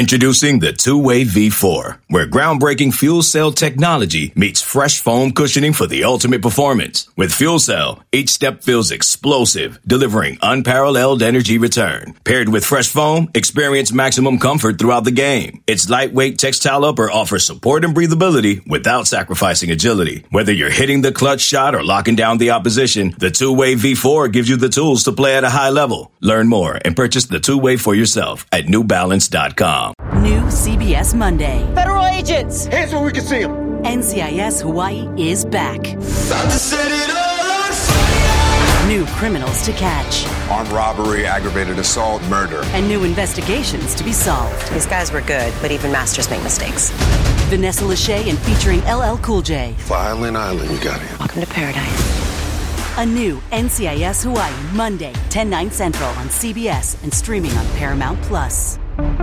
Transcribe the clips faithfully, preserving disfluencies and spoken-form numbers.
Introducing the Two-Way V four, where groundbreaking fuel cell technology meets fresh foam cushioning for the ultimate performance. With fuel cell, each step feels explosive, delivering unparalleled energy return. Paired with fresh foam, experience maximum comfort throughout the game. Its lightweight textile upper offers support and breathability without sacrificing agility. Whether you're hitting the clutch shot or locking down the opposition, the Two-Way V four gives you the tools to play at a high level. Learn more and purchase the Two-Way for yourself at new balance dot com. New C B S Monday. Federal agents! Hands where we can see them! N C I S Hawaii is back. About to set it all on fire! New criminals to catch. Armed robbery, aggravated assault, murder. And new investigations to be solved. These guys were good, but even masters make mistakes. Vanessa Lachey and featuring L L Cool J. Violent Island you got here. Welcome to paradise. A new N C I S Hawaii, Monday, ten, nine Central on C B S and streaming on Paramount Plus.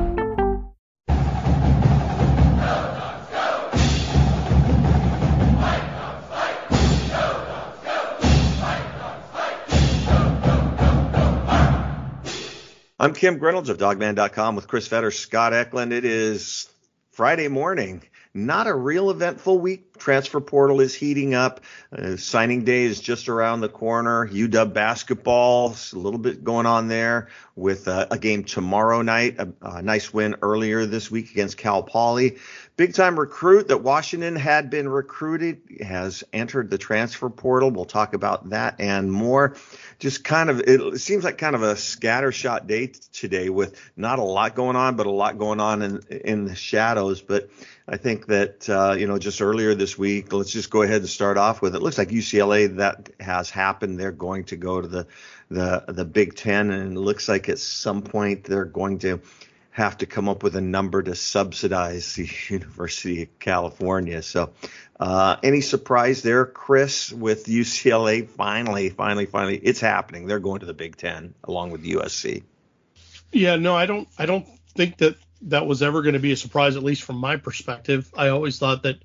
I'm Kim Grinolds of Dogman dot com with Chris Fetter, Scott Eklund. It is Friday morning. Not a real eventful week. Transfer portal is heating up. Uh, signing day is just around the corner. U W basketball, a little bit going on there with uh, a game tomorrow night. A, a nice win earlier this week against Cal Poly. Big time recruit that Washington had been recruited has entered the transfer portal. We'll talk about that and more. Just kind of, it seems like kind of a scattershot day today with not a lot going on, but a lot going on in in the shadows. But I think that, uh, you know, just earlier this week, let's just go ahead and start off with it. Looks like U C L A, that has happened. They're going to go to the, the, the Big Ten, and it looks like at some point they're going to have to come up with a number to subsidize the University of California. So uh, any surprise there, Chris, with U C L A? Finally, finally, finally, it's happening. They're going to the Big Ten along with U S C. Yeah, no, I don't I don't think that that was ever going to be a surprise, at least from my perspective. I always thought that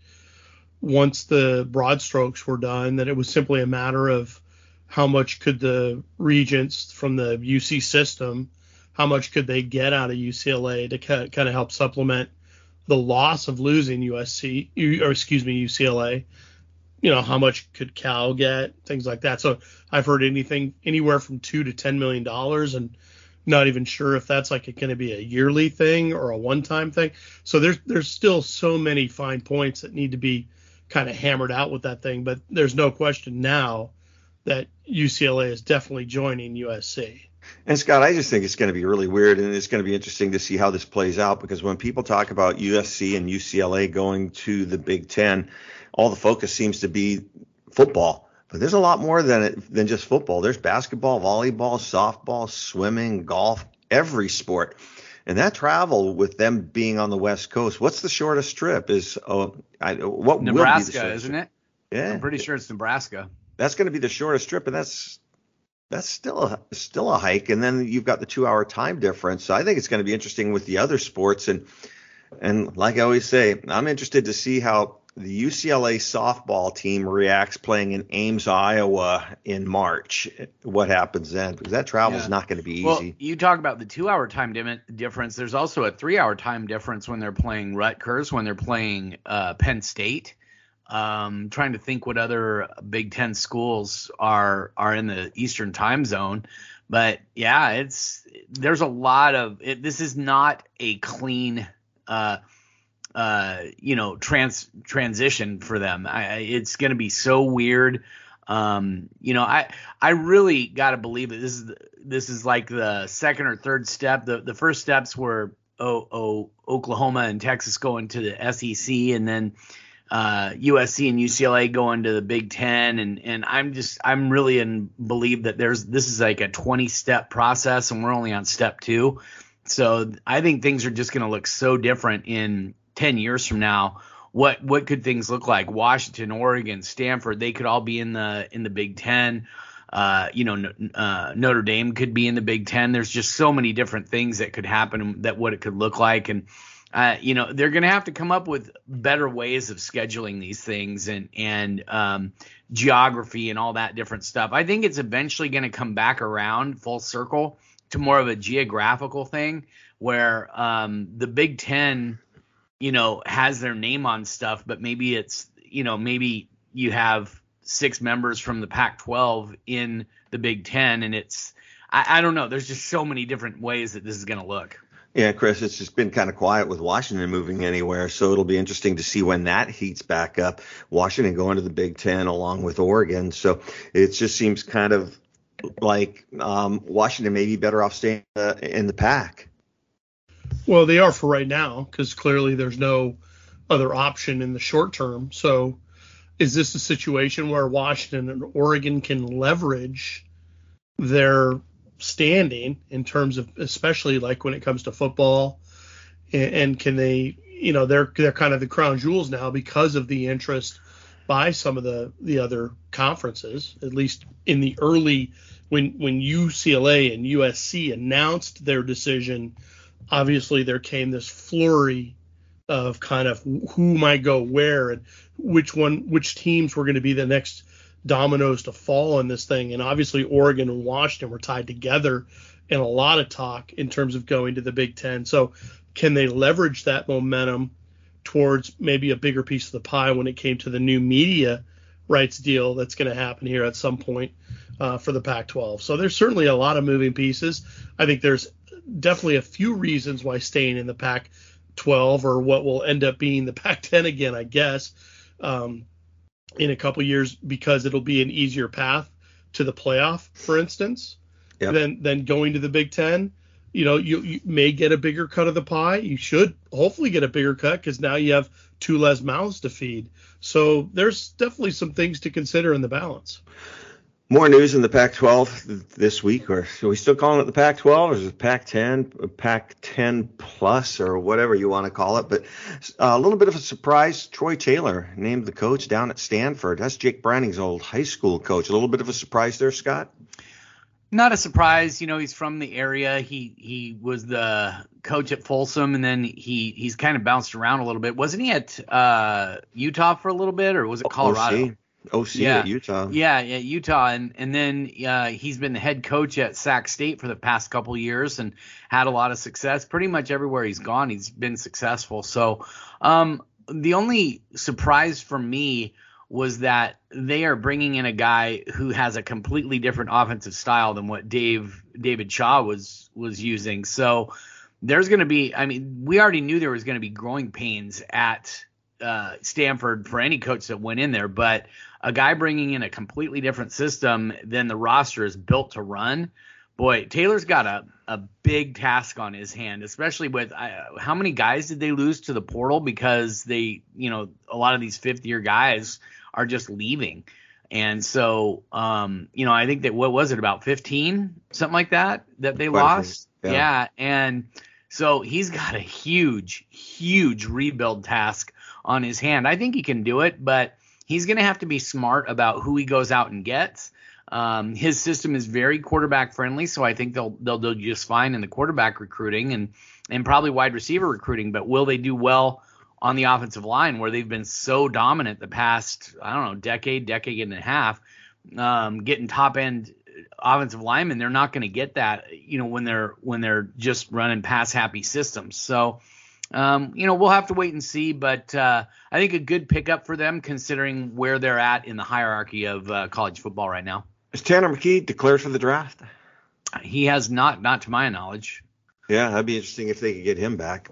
once the broad strokes were done, that it was simply a matter of how much could the regents from the U C system, how much could they get out of U C L A to kind of help supplement the loss of losing U S C, or excuse me, U C L A. You know, how much could Cal get, things like that. So I've heard anything anywhere from two to ten million dollars, and not even sure if that's like going to be a yearly thing or a one-time thing. So there's there's still so many fine points that need to be kind of hammered out with that thing. But there's no question now that U C L A is definitely joining U S C. And Scott, I just think it's going to be really weird, and it's going to be interesting to see how this plays out, because when people talk about U S C and U C L A going to the Big Ten, all the focus seems to be football. But there's a lot more than it, than just football. There's basketball, volleyball, softball, swimming, golf, every sport. And that travel with them being on the West Coast, what's the shortest trip? Is oh, I, what Nebraska, will be the isn't trip? it? Yeah, I'm pretty sure it's Nebraska. That's going to be the shortest trip, and that's that's still a still a hike. And then you've got the two-hour time difference. So I think it's going to be interesting with the other sports. And and like I always say, I'm interested to see how the U C L A softball team reacts playing in Ames, Iowa in March. What happens then? Because that travel is yeah. not going to be easy. Well, you talk about the two-hour time dim- difference. There's also a three-hour time difference when they're playing Rutgers, when they're playing uh, Penn State. Um, trying to think what other Big Ten schools are are in the Eastern time zone. But, yeah, it's there's a lot of it, – this is not a clean uh, – Uh, you know, trans transition for them. I, it's going to be so weird. Um, you know, I I really got to believe that this is this is like the second or third step. The the first steps were oh, oh Oklahoma and Texas going to the S E C, and then uh, U S C and U C L A going to the Big Ten. And and I'm just I'm really in believe that there's this is like a twenty step process, and we're only on step two. So I think things are just going to look so different in ten years from now. What what could things look like? Washington, Oregon, Stanford, they could all be in the in the Big Ten. Uh, you know, uh, Notre Dame could be in the Big Ten. There's just so many different things that could happen, that what it could look like. And, uh, you know, they're going to have to come up with better ways of scheduling these things, and, and um, geography and all that different stuff. I think it's eventually going to come back around full circle to more of a geographical thing, where um, the Big Ten, you know, has their name on stuff, but maybe it's, you know, maybe you have six members from the Pac twelve in the Big Ten, and it's, I, I don't know. There's just so many different ways that this is going to look. Yeah, Chris, it's just been kind of quiet with Washington moving anywhere, so it'll be interesting to see when that heats back up. Washington going to the Big Ten along with Oregon, so it just seems kind of like um, Washington may be better off staying uh, in the Pac. Well, they are for right now, because clearly there's no other option in the short term. So is this a situation where Washington and Oregon can leverage their standing in terms of, especially like when it comes to football, and, and can they, you know, they're they're kind of the crown jewels now because of the interest by some of the the other conferences, at least in the early, when when U C L A and U S C announced their decision, obviously there came this flurry of kind of who might go where and which one, which teams were going to be the next dominoes to fall in this thing. And obviously Oregon and Washington were tied together in a lot of talk in terms of going to the Big Ten. So can they leverage that momentum towards maybe a bigger piece of the pie when it came to the new media rights deal that's going to happen here at some point uh, for the Pac twelve? So there's certainly a lot of moving pieces. I think there's definitely a few reasons why staying in the Pac twelve, or what will end up being the Pac ten again, I guess, um, in a couple years, because it'll be an easier path to the playoff, for instance, yep. than than going to the Big Ten. You know, you, you may get a bigger cut of the pie. You should hopefully get a bigger cut, because now you have two less mouths to feed. So there's definitely some things to consider in the balance. More news in the Pac twelve this week, or are we still calling it the Pac twelve, or is it Pac ten, Pac ten plus, or whatever you want to call it? But a little bit of a surprise, Troy Taylor named the coach down at Stanford. That's Jake Browning's old high school coach. A little bit of a surprise there, Scott? Not a surprise. You know, he's from the area. He he was the coach at Folsom, and then he he's kind of bounced around a little bit. Wasn't he at uh, Utah for a little bit, or was it Colorado? O C. O C yeah. at Utah. Yeah, yeah, Utah. And and then uh, he's been the head coach at Sac State for the past couple of years and had a lot of success. Pretty much everywhere he's gone, he's been successful. So um, the only surprise for me was that they are bringing in a guy who has a completely different offensive style than what Dave David Shaw was was using. So there's going to be – I mean, we already knew there was going to be growing pains at uh, Stanford for any coach that went in there, but – a guy bringing in a completely different system than the roster is built to run. Boy, Taylor's got a, a big task on his hand, especially with uh, how many guys did they lose to the portal because they, you know, a lot of these fifth year guys are just leaving. And so, um, you know, I think that, what was it, about fifteen, something like that, that they Quite lost? Yeah. yeah. And so he's got a huge, huge rebuild task on his hand. I think he can do it, but he's going to have to be smart about who he goes out and gets. Um, his system is very quarterback friendly, so I think they'll they'll do just fine in the quarterback recruiting and and probably wide receiver recruiting. But will they do well on the offensive line, where they've been so dominant the past, I don't know, decade, decade and a half, um, getting top end offensive linemen? They're not going to get that, you know, when they're when they're just running pass happy systems. So. Um, you know, we'll have to wait and see, but uh, I think a good pickup for them considering where they're at in the hierarchy of uh, college football right now. Is Tanner McKee declared for the draft? He has not, not to my knowledge. Yeah, that'd be interesting if they could get him back.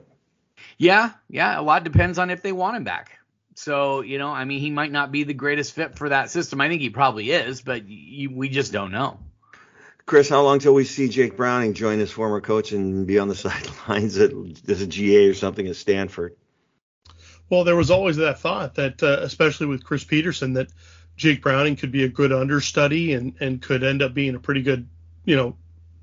Yeah, yeah, a lot depends on if they want him back. So, you know, I mean, he might not be the greatest fit for that system. I think he probably is, but you, we just don't know. Chris, how long till we see Jake Browning join his former coach and be on the sidelines at, as a G A or something at Stanford? Well, there was always that thought that, uh, especially with Chris Peterson, that Jake Browning could be a good understudy and, and could end up being a pretty good, you know,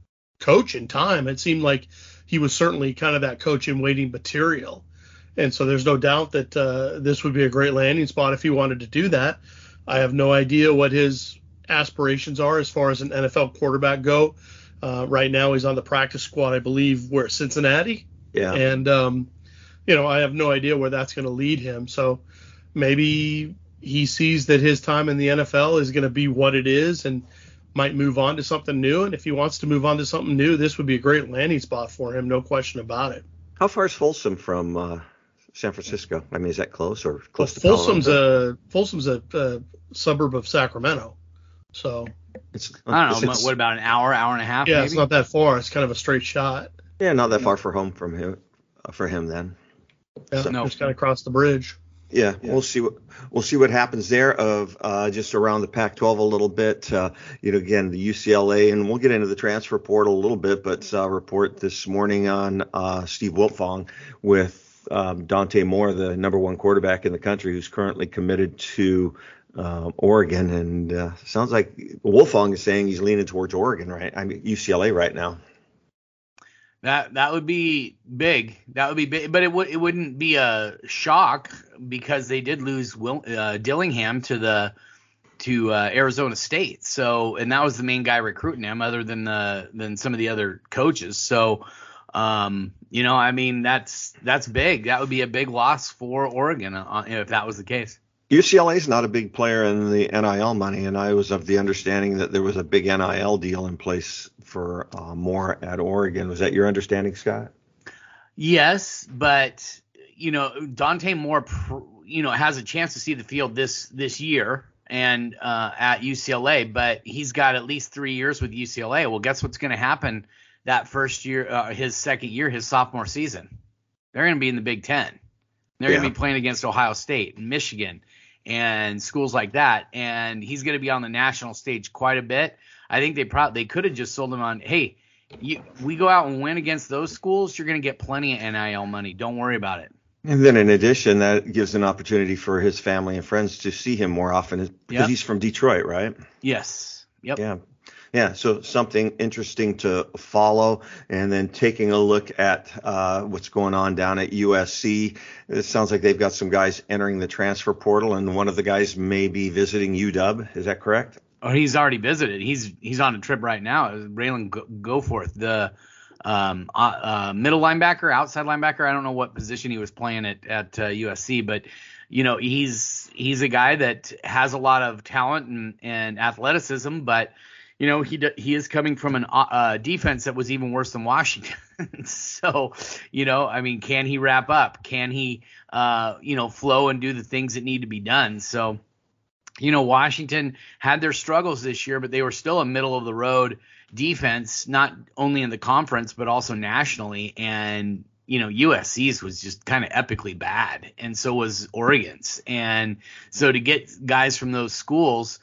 coach in time. It seemed like he was certainly kind of that coach in waiting material. And so there's no doubt that uh, this would be a great landing spot if he wanted to do that. I have no idea what his aspirations are as far as an N F L quarterback go. Uh, right now he's on the practice squad, I believe, where Cincinnati. Yeah. And, um, you know, I have no idea where that's going to lead him. So maybe he sees that his time in the N F L is going to be what it is and might move on to something new. And if he wants to move on to something new, this would be a great landing spot for him, no question about it. How far is Folsom from uh, San Francisco? I mean, is that close or close well, to Folsom's Palo a Folsom's a, a suburb of Sacramento, so it's, I don't know. it's, What about an hour, hour and a half? yeah, maybe? It's not that far. It's kind of a straight shot. Yeah, not that far for home from him uh, for him then. Yeah, So- no. Just kind of cross the bridge. Yeah, we'll see what we'll see what happens there. Of uh, just around the Pac twelve a little bit. Uh, you know, again, the U C L A, and we'll get into the transfer portal a little bit. But uh, report this morning on uh, Steve Wiltfong with um, Dante Moore, the number one quarterback in the country, who's currently committed to uh, Oregon. And uh, sounds like Wiltfong is saying he's leaning towards Oregon, right? I mean U C L A right now. That that would be big. That would be big, but it would it wouldn't be a shock because they did lose Will, uh, Dillingham to the to uh, Arizona State. So, and that was the main guy recruiting him, other than the than some of the other coaches. So, um, you know, I mean, that's that's big. That would be a big loss for Oregon uh, if that was the case. U C L A is not a big player in the N I L money, and I was of the understanding that there was a big N I L deal in place for uh, Moore at Oregon. Was that your understanding, Scott? Yes, but you know, Dante Moore, you know, has a chance to see the field this this year and uh, at U C L A, but he's got at least three years with U C L A. Well, guess what's going to happen that first year, uh, his second year, his sophomore season? They're going to be in the Big Ten. They're Yeah. going to be playing against Ohio State and Michigan and schools like that, and he's going to be on the national stage quite a bit. I think they probably they could have just sold him on, hey, you, we go out and win against those schools, you're going to get plenty of N I L money. Don't worry about it. And then in addition, that gives an opportunity for his family and friends to see him more often because Yep. he's from Detroit, right? Yes. Yep. Yeah. Yeah, so something interesting to follow. And then taking a look at uh, what's going on down at U S C. It sounds like they've got some guys entering the transfer portal, and one of the guys may be visiting U W. Is that correct? Oh, he's already visited. He's he's on a trip right now. Raylan Go- Goforth, the um, uh, uh, middle linebacker, outside linebacker. I don't know what position he was playing at at uh, U S C, but you know he's he's a guy that has a lot of talent and, and athleticism, but you know, he he is coming from an uh, defense that was even worse than Washington. So, you know, I mean, can he wrap up? Can he, uh, you know, flow and do the things that need to be done? So, you know, Washington had their struggles this year, but they were still a middle of the road defense, not only in the conference, but also nationally. And, you know, U S C's was just kind of epically bad. And so was Oregon's. And so to get guys from those schools,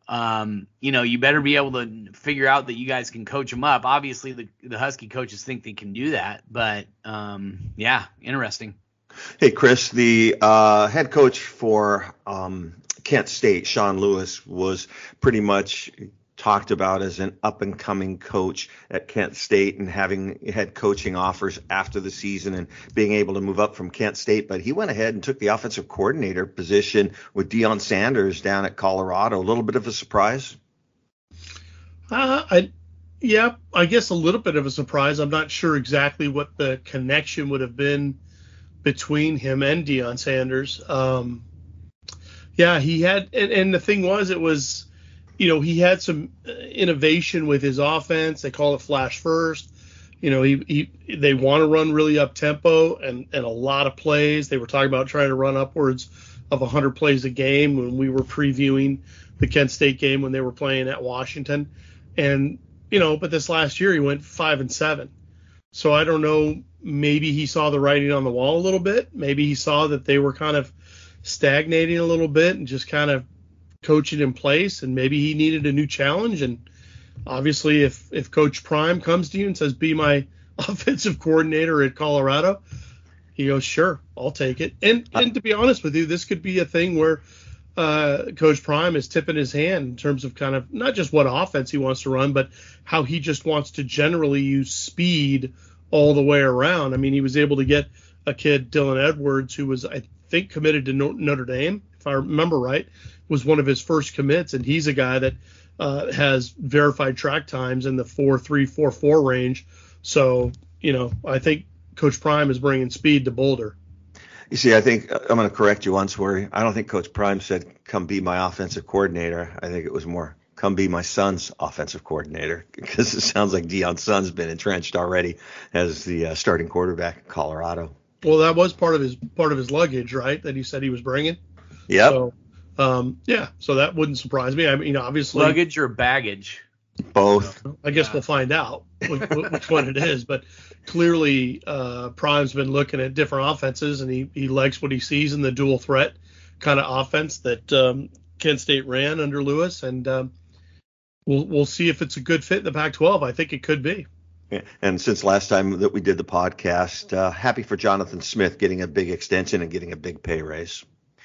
Um, you know, you better be able to figure out that you guys can coach them up. Obviously, the, the Husky coaches think they can do that, but um, yeah, interesting. Hey, Chris, the uh, head coach for um, Kent State, Sean Lewis, was pretty much talked about as an up-and-coming coach at Kent State and having head coaching offers after the season and being able to move up from Kent State. But he went ahead and took the offensive coordinator position with Deion Sanders down at Colorado. A little bit of a surprise? Uh, I, yeah, I guess a little bit of a surprise. I'm not sure exactly what the connection would have been between him and Deion Sanders. Um, yeah, he had, and, and the thing was, it was, you know, he had some innovation with his offense. They call it flash first. You know, he, he they want to run really up tempo and, and a lot of plays. They were talking about trying to run upwards of one hundred plays a game when we were previewing the Kent State game when they were playing at Washington. And, you know, but this last year he went five and seven. So I don't know, maybe he saw the writing on the wall a little bit. Maybe he saw that they were kind of stagnating a little bit and just kind of coaching in place, and maybe he needed a new challenge. And obviously if if Coach Prime comes to you and says, be my offensive coordinator at Colorado, he goes, sure, I'll take it. And and to be honest with you, this could be a thing where uh Coach Prime is tipping his hand in terms of kind of not just what offense he wants to run, but how he just wants to generally use speed all the way around. I mean, he was able to get a kid, Dylan Edwards, who was, I think, committed to Notre Dame, if I remember right, was one of his first commits, and he's a guy that uh, has verified track times in the four three, four four range. So, you know, I think Coach Prime is bringing speed to Boulder. You see, I think I'm going to correct you once where I don't think Coach Prime said, come be my offensive coordinator. I think it was more come be my son's offensive coordinator, because it sounds like Deion's son's been entrenched already as the uh, starting quarterback in Colorado. Well, that was part of his part of his luggage, right? That he said he was bringing. Yeah. So, um, yeah. So that wouldn't surprise me. I mean, obviously, luggage or baggage. Both. I guess yeah. We'll find out which, which one it is. But clearly, uh, Prime's been looking at different offenses, and he, he likes what he sees in the dual threat kind of offense that um, Kent State ran under Lewis, and um, we'll we'll see if it's a good fit in the Pac twelve. I think it could be. Yeah. And since last time that we did the podcast, uh, happy for Jonathan Smith getting a big extension and getting a big pay raise.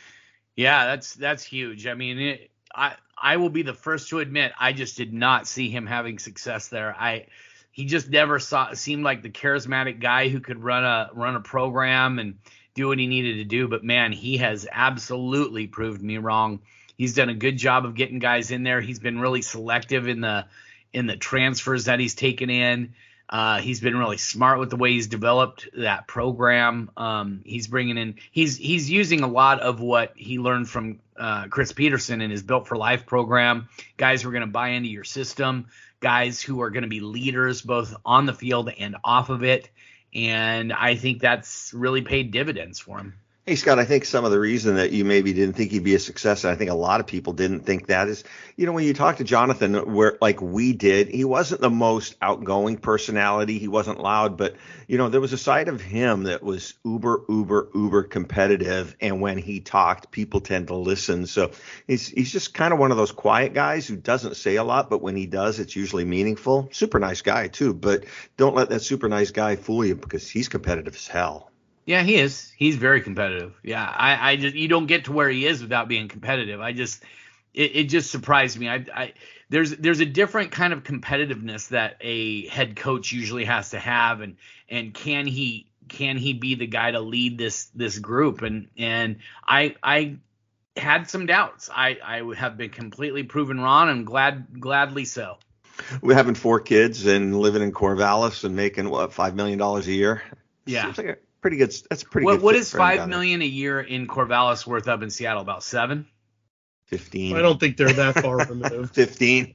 Yeah, that's that's huge. I mean, it, I I will be the first to admit I just did not see him having success there. I he just never saw seemed like the charismatic guy who could run a run a program and do what he needed to do. But man, he has absolutely proved me wrong. He's done a good job of getting guys in there. He's been really selective in the in the transfers that he's taken in. Uh, he's been really smart with the way he's developed that program. Um, he's bringing in he's he's using a lot of what he learned from uh, Chris Peterson in his Built for Life program. Guys who are going to buy into your system, guys who are going to be leaders both on the field and off of it. And I think that's really paid dividends for him. Hey, Scott, I think some of the reason that you maybe didn't think he'd be a success, and I think a lot of people didn't think that, is, you know, when you talk to Jonathan, where like we did, he wasn't the most outgoing personality. He wasn't loud, but, you know, there was a side of him that was uber, uber, uber competitive. And when he talked, people tend to listen. So he's, he's just kind of one of those quiet guys who doesn't say a lot, but when he does, it's usually meaningful. Super nice guy, too. But don't let that super nice guy fool you, because he's competitive as hell. Yeah, he is. He's very competitive. Yeah, I, I just you don't get to where he is without being competitive. I just it, it just surprised me. I, I there's there's a different kind of competitiveness that a head coach usually has to have, and and can he can he be the guy to lead this this group? And and I I had some doubts. I I have been completely proven wrong, and glad gladly so. We're having four kids and living in Corvallis and making what five million dollars a year. Yeah. Seems like a pretty good. That's a pretty what, good. What is five million a year in Corvallis worth up in Seattle? About seven? Fifteen. I don't think they're that far removed. Fifteen.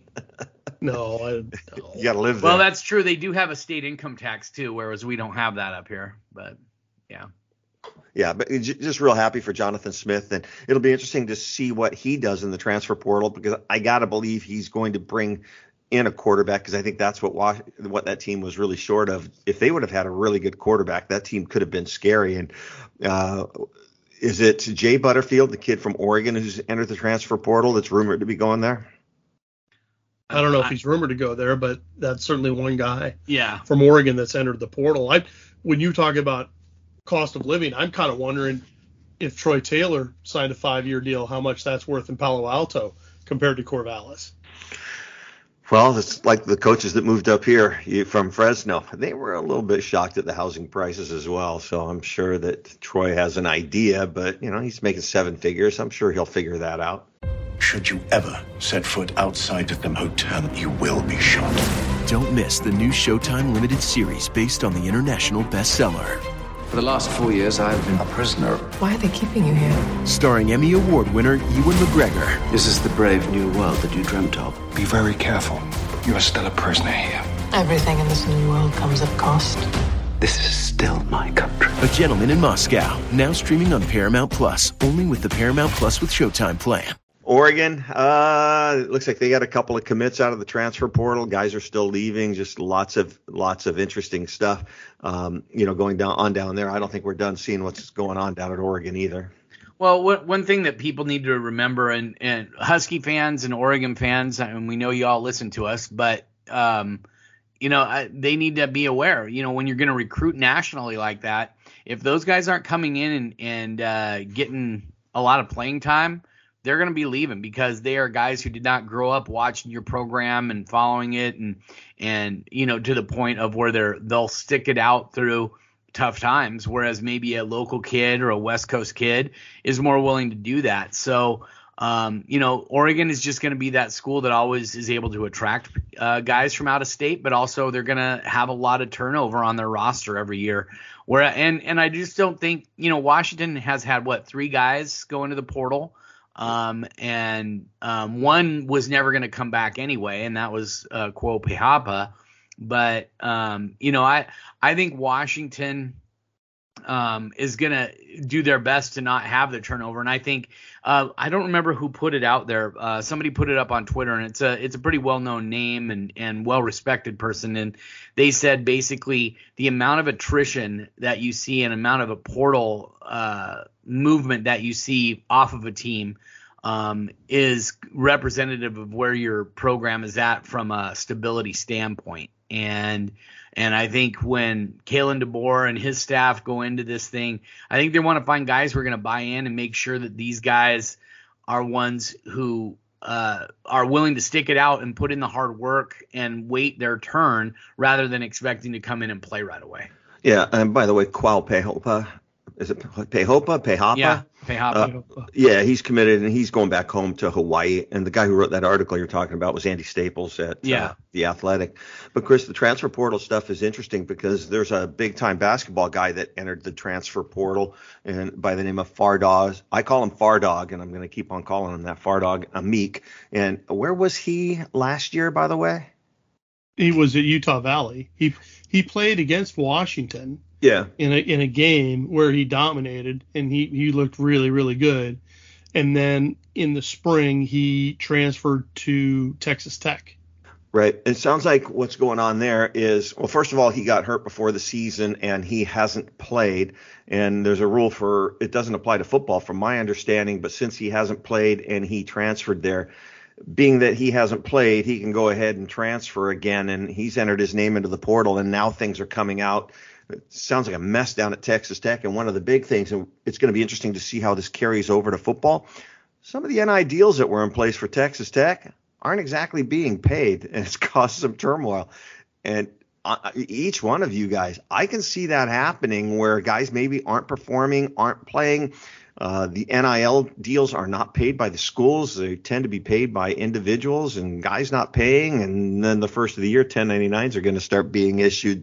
No, I, no. You got to live there. Well, that's true. They do have a state income tax too, whereas we don't have that up here. But yeah. Yeah, but just real happy for Jonathan Smith, and it'll be interesting to see what he does in the transfer portal, because I got to believe he's going to bring in a quarterback, because I think that's what what that team was really short of. If they would have had a really good quarterback, that team could have been scary. And uh, is it Jay Butterfield, the kid from Oregon who's entered the transfer portal, that's rumored to be going there? I don't know if he's rumored to go there, but that's certainly one guy yeah. from Oregon that's entered the portal. I, when you talk about cost of living, I'm kind of wondering if Troy Taylor signed a five-year deal, how much that's worth in Palo Alto compared to Corvallis. Well, it's like the coaches that moved up here from Fresno. They were a little bit shocked at the housing prices as well. So I'm sure that Troy has an idea, but, you know, he's making seven figures. I'm sure he'll figure that out. Should you ever set foot outside of the hotel, you will be shot. Don't miss the new Showtime limited series based on the international bestseller. For the last four years, I've been a prisoner. Why are they keeping you here? Starring Emmy Award winner Ewan McGregor. This is the brave new world that you dreamt of. Be very careful. You are still a prisoner here. Everything in this new world comes at cost. This is still my country. A Gentleman in Moscow. Now streaming on Paramount Plus. Only with the Paramount Plus with Showtime plan. Oregon, uh, it looks like they got a couple of commits out of the transfer portal. Guys are still leaving. Just lots of lots of interesting stuff, um, you know, going down on down there. I don't think we're done seeing what's going on down at Oregon either. Well, what, one thing that people need to remember, and, and Husky fans and Oregon fans, and we know you all listen to us, but um, you know, I, they need to be aware. You know, when you're going to recruit nationally like that, if those guys aren't coming in and, and uh, getting a lot of playing time, they're going to be leaving, because they are guys who did not grow up watching your program and following it, and and you know, to the point of where they're they'll stick it out through tough times, whereas maybe a local kid or a West Coast kid is more willing to do that. So um, you know, Oregon is just going to be that school that always is able to attract uh, guys from out of state, but also they're going to have a lot of turnover on their roster every year. Where and and I just don't think, you know, Washington has had what three guys go into the portal. Um, and um, one was never going to come back anyway, and that was uh, Quo Pehapa. But, um, you know, I, I think Washington um, is going to do their best to not have the turnover. And I think uh, I don't remember who put it out there. Uh, somebody put it up on Twitter, and it's a it's a pretty well-known name and, and well-respected person. And they said basically the amount of attrition that you see and amount of a portal uh, movement that you see off of a team um, is representative of where your program is at from a stability standpoint. And And I think when Kalen DeBoer and his staff go into this thing, I think they want to find guys who are going to buy in and make sure that these guys are ones who uh, are willing to stick it out and put in the hard work and wait their turn rather than expecting to come in and play right away. Yeah, and by the way, Qual Pehapa, is it Pehapa? Pehapa? Yeah, Pehapa. Uh, yeah, he's committed, and he's going back home to Hawaii. And the guy who wrote that article you're talking about was Andy Staples at yeah. uh, The Athletic. But, Chris, the transfer portal stuff is interesting because there's a big-time basketball guy that entered the transfer portal and by the name of Fardaws. I call him Fardog, and I'm going to keep on calling him that, Fardog Amik. And where was he last year, by the way? He was at Utah Valley. He he played against Washington. Yeah. In a in a game where he dominated and he, he looked really, really good. And then in the spring he transferred to Texas Tech. Right. It sounds like what's going on there is, well, first of all, he got hurt before the season and he hasn't played. And there's a rule for it doesn't apply to football from my understanding, but since he hasn't played and he transferred there, being that he hasn't played, he can go ahead and transfer again. And he's entered his name into the portal and now things are coming out. It sounds like a mess down at Texas Tech. And one of the big things, and it's going to be interesting to see how this carries over to football. Some of the N I deals that were in place for Texas Tech aren't exactly being paid, and it's caused some turmoil. And uh, each one of you guys, I can see that happening where guys maybe aren't performing, aren't playing. Uh, the N I L deals are not paid by the schools. They tend to be paid by individuals and guys not paying. And then the first of the year, ten ninety-nines are going to start being issued.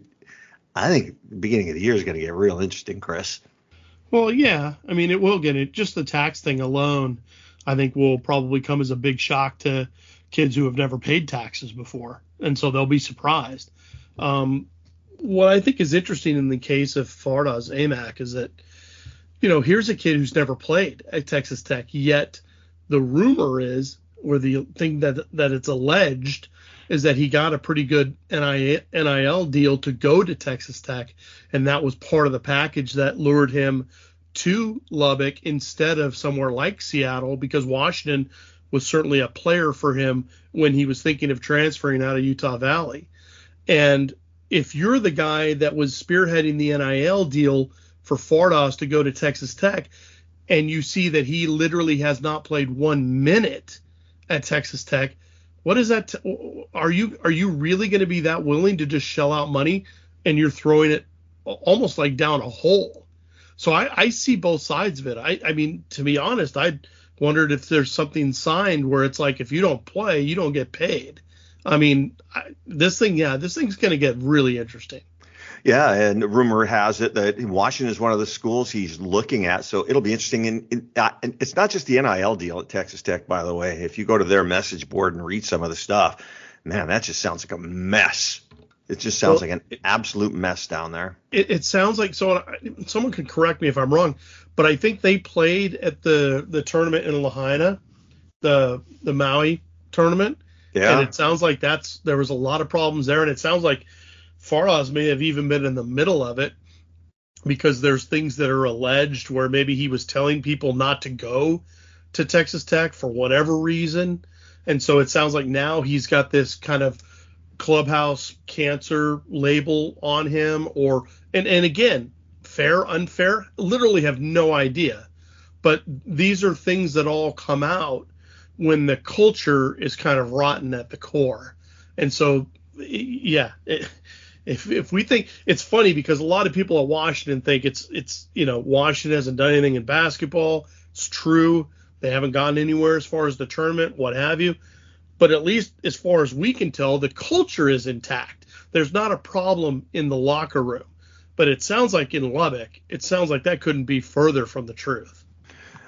I think the beginning of the year is going to get real interesting, Chris. Well, yeah. I mean, it will get it. Just the tax thing alone, I think, will probably come as a big shock to kids who have never paid taxes before. And so they'll be surprised. Um, what I think is interesting in the case of Fardaws Amik is that, you know, here's a kid who's never played at Texas Tech, yet the rumor is, or the thing that that it's alleged, is that he got a pretty good N I L deal to go to Texas Tech, and that was part of the package that lured him to Lubbock instead of somewhere like Seattle, because Washington was certainly a player for him when he was thinking of transferring out of Utah Valley. And if you're the guy that was spearheading the N I L deal for Fardaws to go to Texas Tech, and you see that he literally has not played one minute at Texas Tech, what is that? T- are you are you really going to be that willing to just shell out money and you're throwing it almost like down a hole? So I, I see both sides of it. I, I mean, to be honest, I wondered if there's something signed where it's like if you don't play, you don't get paid. I mean, I, this thing, yeah, this thing's going to get really interesting. Yeah, and rumor has it that Washington is one of the schools he's looking at, so it'll be interesting. And, uh, and it's not just the N I L deal at Texas Tech, by the way. If you go to their message board and read some of the stuff, man, that just sounds like a mess. It just sounds well, like an absolute mess down there. It, it sounds like so. Someone can correct me if I'm wrong, but I think they played at the, the tournament in Lahaina, the the Maui tournament. Yeah, and it sounds like that's there was a lot of problems there, and it sounds like Fardaws may have even been in the middle of it because there's things that are alleged where maybe he was telling people not to go to Texas Tech for whatever reason. And so it sounds like now he's got this kind of clubhouse cancer label on him, or, and, and again, fair, unfair, literally have no idea. But these are things that all come out when the culture is kind of rotten at the core. And so, yeah, it, If if we think it's funny because a lot of people at Washington think it's it's you know Washington hasn't done anything in basketball. It's true. They haven't gotten anywhere as far as the tournament, what have you. But at least as far as we can tell, the culture is intact. There's not a problem in the locker room. But it sounds like in Lubbock, it sounds like that couldn't be further from the truth.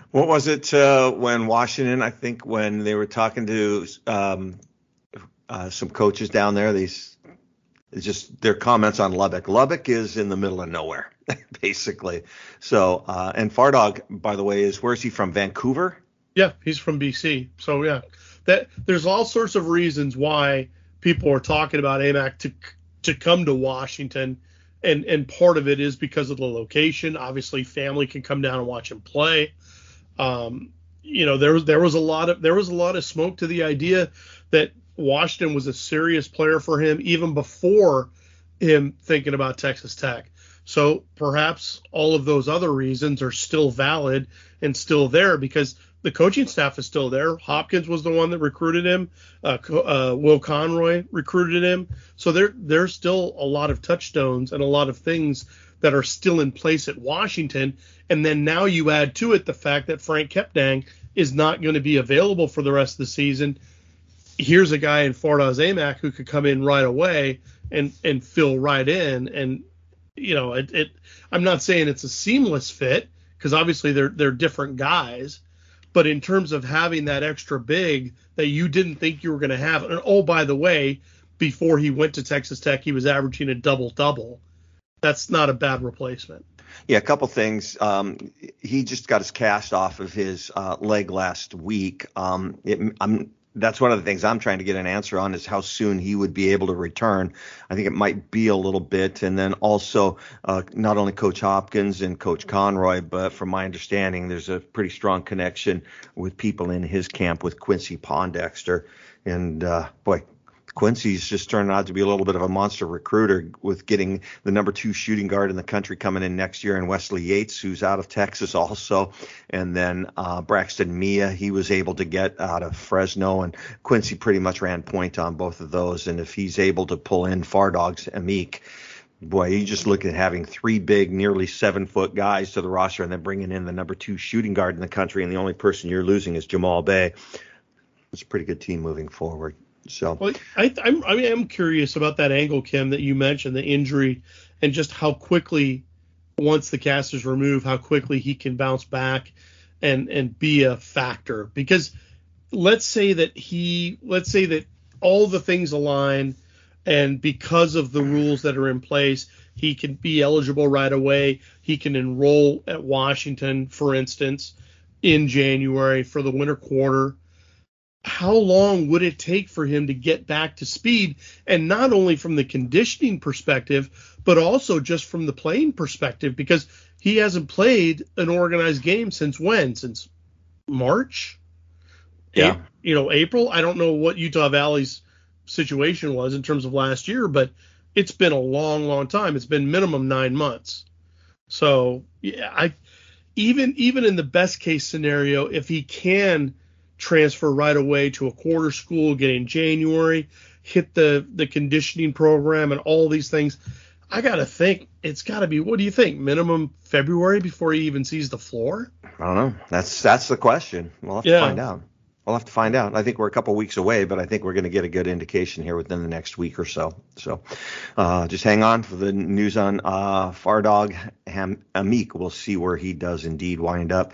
What was it uh, when Washington, I think when they were talking to um, uh, some coaches down there, these it's just their comments on Lubbock. Lubbock is in the middle of nowhere, basically. So, uh, and Fardog, by the way, is, where's he from? Vancouver? Yeah, he's from B C. So, yeah, that there's all sorts of reasons why people are talking about Aimaq to to come to Washington. And and part of it is because of the location. Obviously, family can come down and watch him play. Um, you know, there was there was a lot of there was a lot of smoke to the idea that Washington was a serious player for him even before him thinking about Texas Tech. So perhaps all of those other reasons are still valid and still there because the coaching staff is still there. Hopkins was the one that recruited him. Uh, uh, Will Conroy recruited him. So there there's still a lot of touchstones and a lot of things that are still in place at Washington. And then now you add to it the fact that Frank Kepdang is not going to be available for the rest of the season. Here's a guy in Fardaws Aimaq who could come in right away and, and fill right in. And, you know, it, it I'm not saying it's a seamless fit because obviously they're they're different guys. But in terms of having that extra big that you didn't think you were going to have, and oh, by the way, before he went to Texas Tech, he was averaging a double-double. That's not a bad replacement. Yeah, a couple things. Um, he just got his cast off of his uh, leg last week. Um, it, I'm, that's one of the things I'm trying to get an answer on is how soon he would be able to return. I think it might be a little bit. And then also uh, not only Coach Hopkins and Coach Conroy, but from my understanding, there's a pretty strong connection with people in his camp with Quincy Pondexter. And uh, boy, Quincy's just turned out to be a little bit of a monster recruiter with getting the number two shooting guard in the country coming in next year, and Wesley Yates, who's out of Texas also. And then uh, Braxton Mia, he was able to get out of Fresno, and Quincy pretty much ran point on both of those. And if he's able to pull in Fardaws Aimaq, boy, you just look at having three big, nearly seven-foot guys to the roster and then bringing in the number two shooting guard in the country, and the only person you're losing is Jamal Bay. It's a pretty good team moving forward. So, well, I, I'm I am curious about that angle, Kim, that you mentioned, the injury, and just how quickly, once the cast is removed, how quickly he can bounce back and and be a factor. Because let's say that he, let's say that all the things align, and because of the rules that are in place, he can be eligible right away. He can enroll at Washington, for instance, in January for the winter quarter. How long would it take for him to get back to speed? And not only from the conditioning perspective, but also just from the playing perspective, because he hasn't played an organized game since when? Since March? Yeah. A- you know, April? I don't know what Utah Valley's situation was in terms of last year, but it's been a long, long time. It's been minimum nine months. So, yeah, I even even in the best case scenario, if he can transfer right away to a quarter school, get in January, hit the, the conditioning program and all these things, I got to think it's got to be, what do you think, minimum February before he even sees the floor? I don't know. That's that's the question. We'll have to Yeah. find out. We'll have to find out. I think we're a couple weeks away, but I think we're going to get a good indication here within the next week or so. So uh, just hang on for the news on uh, Fardaws Aimaq. We'll see where he does indeed wind up.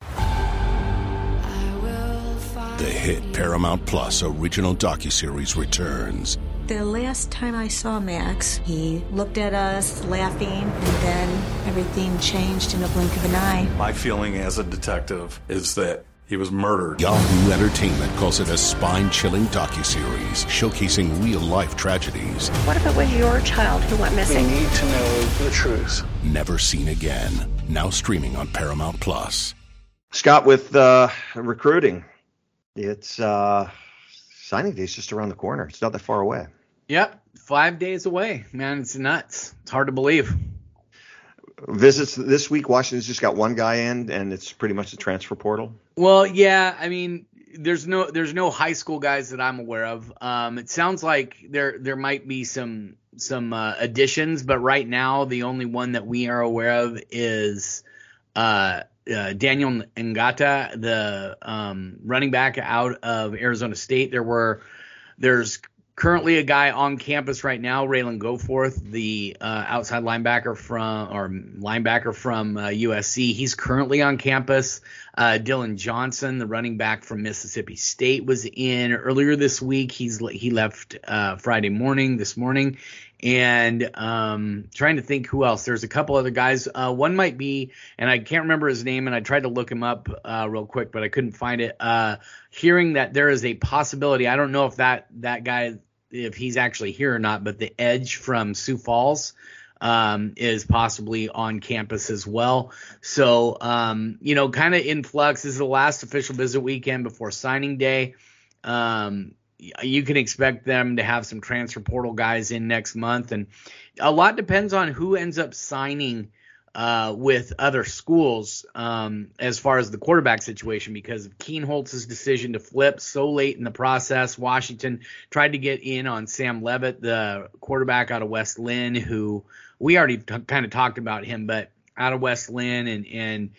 The hit Paramount Plus original docuseries returns. The last time I saw Max, he looked at us laughing, and then everything changed in a blink of an eye. My feeling as a detective is that he was murdered. Yahoo Entertainment calls it a spine-chilling docuseries showcasing real-life tragedies. What if it was your child who went missing? We need to know the truth. Never seen again. Now streaming on Paramount Plus. Scott, with uh, recruiting, it's uh, signing day's just around the corner. It's not that far away. Yep, five days away, man. It's nuts. It's hard to believe. Visits this week, Washington's just got one guy in, and it's pretty much the transfer portal. Well, yeah, I mean, there's no there's no high school guys that I'm aware of. Um, it sounds like there there might be some some uh, additions, but right now the only one that we are aware of is uh, uh, Daniel Ngata, the um, running back out of Arizona State. There were there's currently a guy on campus right now, Raylan Goforth, the uh, outside linebacker from or linebacker from uh, U S C. He's currently on campus. Uh, Dylan Johnson, the running back from Mississippi State, was in earlier this week. He's he left uh, Friday morning, this morning. And um, trying to think who else. There's a couple other guys. Uh, one might be, and I can't remember his name, and I tried to look him up uh, real quick, but I couldn't find it. Uh, hearing that there is a possibility, I don't know if that that guy, if he's actually here or not, but the Edge from Sioux Falls um, is possibly on campus as well. So, um, you know, kind of in flux. This is the last official visit weekend before signing day. Um, you can expect them to have some transfer portal guys in next month. And a lot depends on who ends up signing uh, with other schools um, as far as the quarterback situation, because of Keenholtz's decision to flip so late in the process. Washington tried to get in on Sam Levitt, the quarterback out of West Lynn, who we already t- kind of talked about him, but out of West Lynn, and, and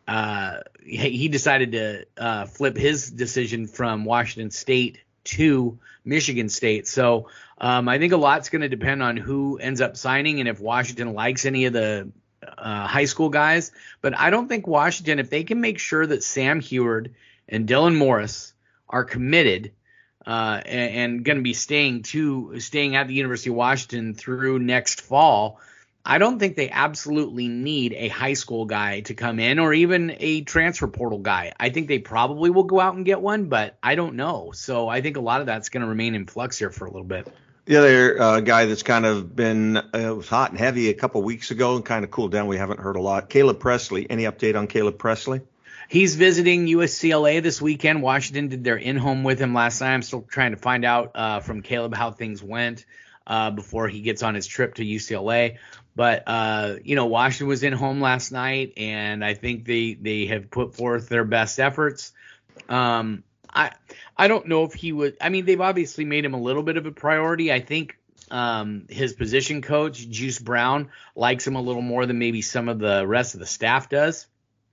uh, he decided to uh, flip his decision from Washington State to Michigan State. So um, I think a lot's going to depend on who ends up signing and if Washington likes any of the uh, high school guys. But I don't think Washington, if they can make sure that Sam Heward and Dylan Morris are committed uh, and, and going to be staying to staying at the University of Washington through next fall, I don't think they absolutely need a high school guy to come in or even a transfer portal guy. I think they probably will go out and get one, but I don't know. So I think a lot of that's going to remain in flux here for a little bit. The other uh, guy that's kind of been uh, was hot and heavy a couple weeks ago and kind of cooled down, we haven't heard a lot, Caleb Presley. Any update on Caleb Presley? He's visiting U S C L A this weekend. Washington did their in-home with him last night. I'm still trying to find out uh, from Caleb how things went uh, before he gets on his trip to U C L A. But, uh, you know, Washington was in home last night, and I think they, they have put forth their best efforts. Um, I I don't know if he would – I mean, they've obviously made him a little bit of a priority. I think um, his position coach, Juice Brown, likes him a little more than maybe some of the rest of the staff does.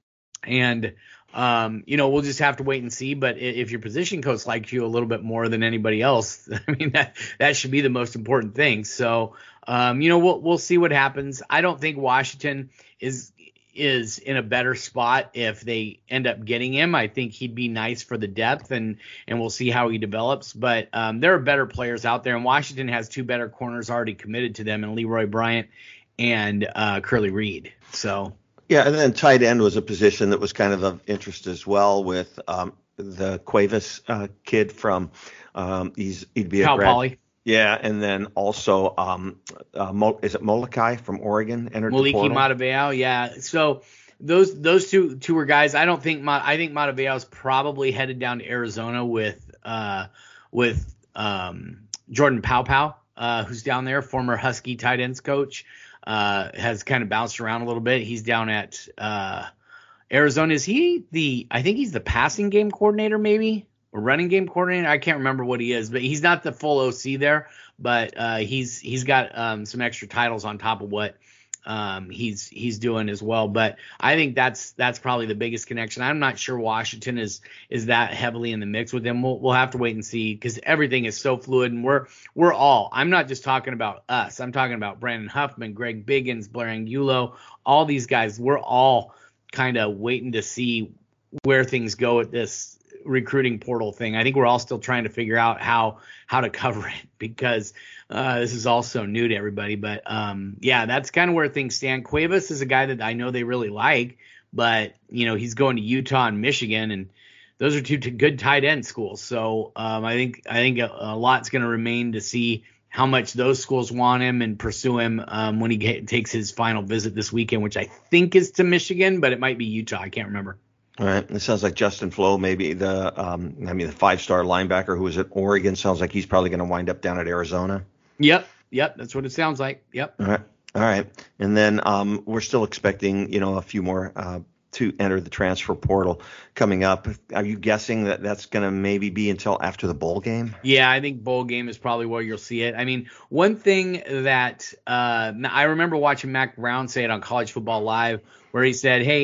And, um, you know, we'll just have to wait and see. But if your position coach likes you a little bit more than anybody else, I mean, that, that should be the most important thing. So, um, you know, we'll we'll see what happens. I don't think Washington is is in a better spot if they end up getting him. I think he'd be nice for the depth, and and we'll see how he develops. But um, there are better players out there, and Washington has two better corners already committed to them, and Leroy Bryant and uh, Curly Reed. So. Yeah, and then tight end was a position that was kind of of interest as well with um, the Cuevas uh, kid from um, he's he'd be a Cal grad. Poly. Yeah, and then also um, uh, Mo, is it Molokai from Oregon entered Moliki the portal? Mataveo, yeah. So those those two two were guys. I don't think Ma, I think Mataveo is probably headed down to Arizona with uh, with um, Jordan Paopao, uh, who's down there, former Husky tight ends coach. Uh, has kind of bounced around a little bit. He's down at uh, Arizona. Is he the – I think he's the passing game coordinator maybe, or running game coordinator. I can't remember what he is, but he's not the full O C there. But uh, he's he's got um, some extra titles on top of what um, he's he's doing as well. But I think that's that's probably the biggest connection. I'm not sure Washington is is that heavily in the mix with him. We'll we'll have to wait and see, because everything is so fluid, and we're we're all. I'm not just talking about us. I'm talking about Brandon Huffman, Greg Biggins, Blair Angulo, all these guys. We're all kind of waiting to see where things go at this recruiting portal thing. I think we're all still trying to figure out how how to cover it, because uh, this is all so new to everybody. But um, yeah, that's kind of where things stand. Cuevas is a guy that I know they really like, but you know, he's going to Utah and Michigan, and those are two t- good tight end schools. So um, I think I think a, a lot's going to remain to see how much those schools want him and pursue him um, when he get, takes his final visit this weekend, which I think is to Michigan, but it might be Utah. I can't remember. All right. It sounds like Justin Flo, maybe the, um, I mean, the five-star linebacker who was at Oregon, sounds like he's probably going to wind up down at Arizona. Yep. Yep. That's what it sounds like. Yep. All right. All right. And then um, we're still expecting, you know, a few more uh, to enter the transfer portal coming up. Are you guessing that that's going to maybe be until after the bowl game? Yeah, I think bowl game is probably where you'll see it. I mean, one thing that uh, I remember watching Mac Brown say it on College Football Live, where he said, hey,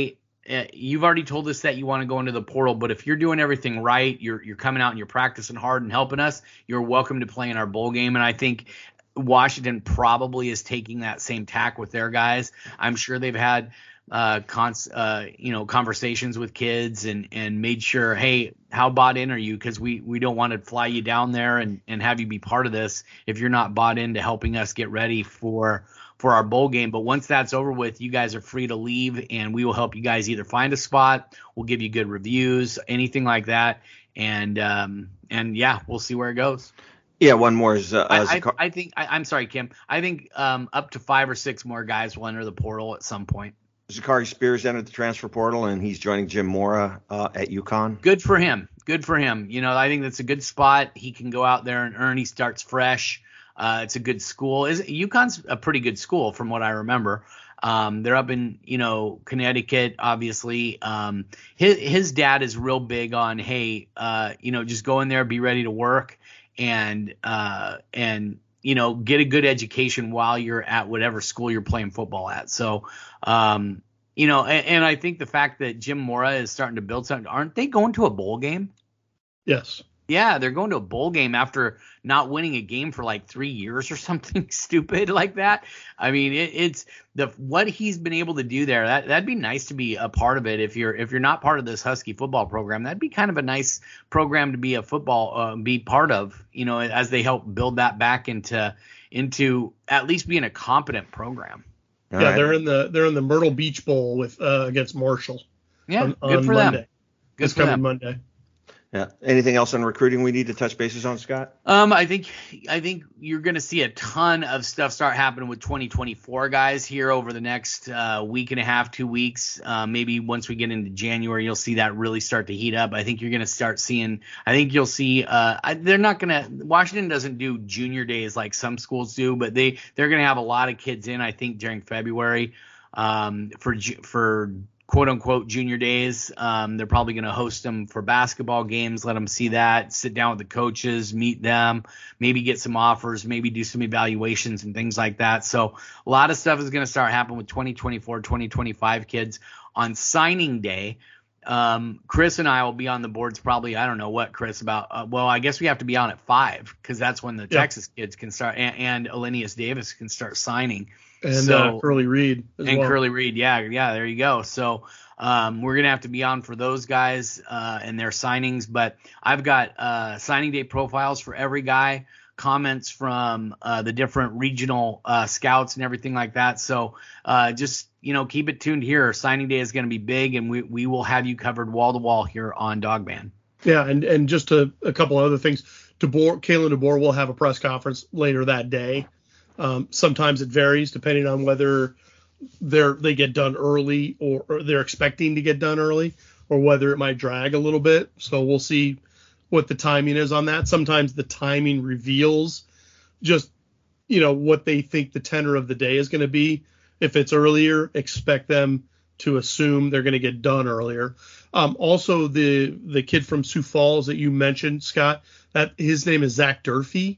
uh, you've already told us that you want to go into the portal, but if you're doing everything right, you're you're coming out and you're practicing hard and helping us, you're welcome to play in our bowl game. And I think Washington probably is taking that same tack with their guys. I'm sure they've had uh, cons, uh, you know, conversations with kids and, and made sure, hey, how bought in are you? Because we, we don't want to fly you down there and, and have you be part of this if you're not bought into helping us get ready for for our bowl game. But once that's over with, you guys are free to leave, and we will help you guys either find a spot, we'll give you good reviews, anything like that. And, um, and yeah, we'll see where it goes. Yeah, one more is. Uh, I, I, I think I, I'm sorry, Kim. I think um, up to five or six more guys will enter the portal at some point. Zachary Spears entered the transfer portal, and he's joining Jim Mora uh, at UConn. Good for him. Good for him. You know, I think that's a good spot. He can go out there and earn. He starts fresh. Uh, it's a good school. Is UConn's a pretty good school from what I remember. Um, they're up in, you know, Connecticut, obviously. Um, his, his dad is real big on, hey, uh, you know, just go in there, be ready to work. And, uh, and, you know, get a good education while you're at whatever school you're playing football at. So, um, you know, and, and I think the fact that Jim Mora is starting to build something, aren't they going to a bowl game? Yes. Yeah, they're going to a bowl game after not winning a game for like three years or something stupid like that. I mean, it, it's the what he's been able to do there. That that'd be nice to be a part of it. If you're if you're not part of this Husky football program, that'd be kind of a nice program to be a football uh, be part of. You know, as they help build that back into into at least being a competent program. All yeah, right. they're in the they're in the Myrtle Beach Bowl with uh, against Marshall. Yeah, on, good on for Monday. them. Good this for coming them. Monday. Yeah. Anything else on recruiting we need to touch bases on, Scott? Um, I think I think you're going to see a ton of stuff start happening with twenty twenty-four guys here over the next uh, week and a half, two weeks. Uh, maybe once we get into January, you'll see that really start to heat up. I think you're going to start seeing. I think you'll see. Uh, I, they're not going to. Washington doesn't do junior days like some schools do, but they they're going to have a lot of kids in. I think during February um, for for. quote unquote junior days. Um, they're probably going to host them for basketball games, let them see that, sit down with the coaches, meet them, maybe get some offers, maybe do some evaluations and things like that. So a lot of stuff is going to start happening with twenty twenty-four, twenty twenty-five kids on signing day. Um, Chris and I will be on the boards probably, I don't know what, Chris, about, uh, well, I guess we have to be on at five because that's when the yeah. Texas kids can start and, and Elenius Davis can start signing. And so, uh, Curly Reed as and well. Curly Reed, yeah, yeah, there you go. So um, we're gonna have to be on for those guys uh, and their signings. But I've got uh, signing day profiles for every guy, comments from uh, the different regional uh, scouts and everything like that. So uh, just you know, keep it tuned here. Signing day is going to be big, and we we will have you covered wall to wall here on Dog Man. Yeah, and and just a, a couple of other things. DeBoer, Kalen DeBoer will have a press conference later that day. Um, sometimes it varies depending on whether they're they get done early or, or they're expecting to get done early, or whether it might drag a little bit. So we'll see what the timing is on that. Sometimes the timing reveals just, you know, what they think the tenor of the day is going to be. If it's earlier, expect them to assume they're going to get done earlier. Um, also, the the kid from Sioux Falls that you mentioned, Scott, that his name is Zach Durfee.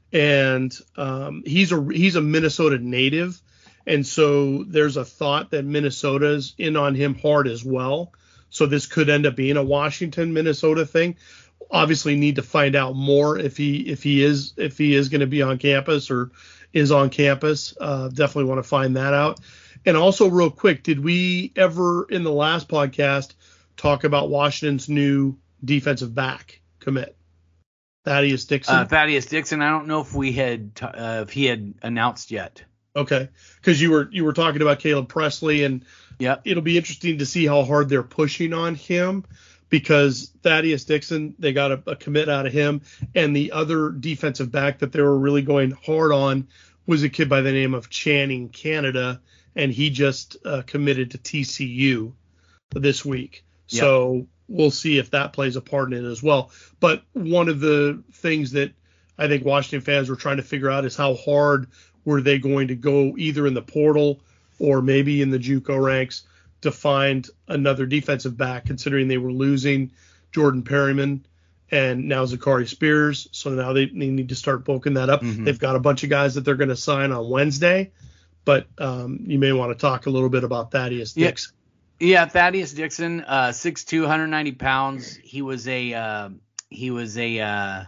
And um, he's a he's a Minnesota native, and so there's a thought that Minnesota's in on him hard as well. So this could end up being a Washington Minnesota thing. Obviously, need to find out more if he if he is if he is going to be on campus or is on campus. Uh, definitely want to find that out. And also, real quick, did we ever in the last podcast talk about Washington's new defensive back commit? Thaddeus Dixon. Uh, Thaddeus Dixon. I don't know if we had t- uh, if he had announced yet. Okay, because you were you were talking about Caleb Presley, and yeah, it'll be interesting to see how hard they're pushing on him, because Thaddeus Dixon, they got a, a commit out of him, and the other defensive back that they were really going hard on was a kid by the name of Channing Canada, and he just uh, committed to T C U this week. Yep. So we'll see if that plays a part in it as well. But one of the things that I think Washington fans were trying to figure out is how hard were they going to go either in the portal or maybe in the JUCO ranks to find another defensive back, considering they were losing Jordan Perryman and now Zachary Spears. So now they, they need to start bulking that up. Mm-hmm. They've got a bunch of guys that they're going to sign on Wednesday, but um, you may want to talk a little bit about Thaddeus Dixon. Yeah, Thaddeus Dixon, uh, six two, one hundred ninety pounds. He was a uh, he was a uh,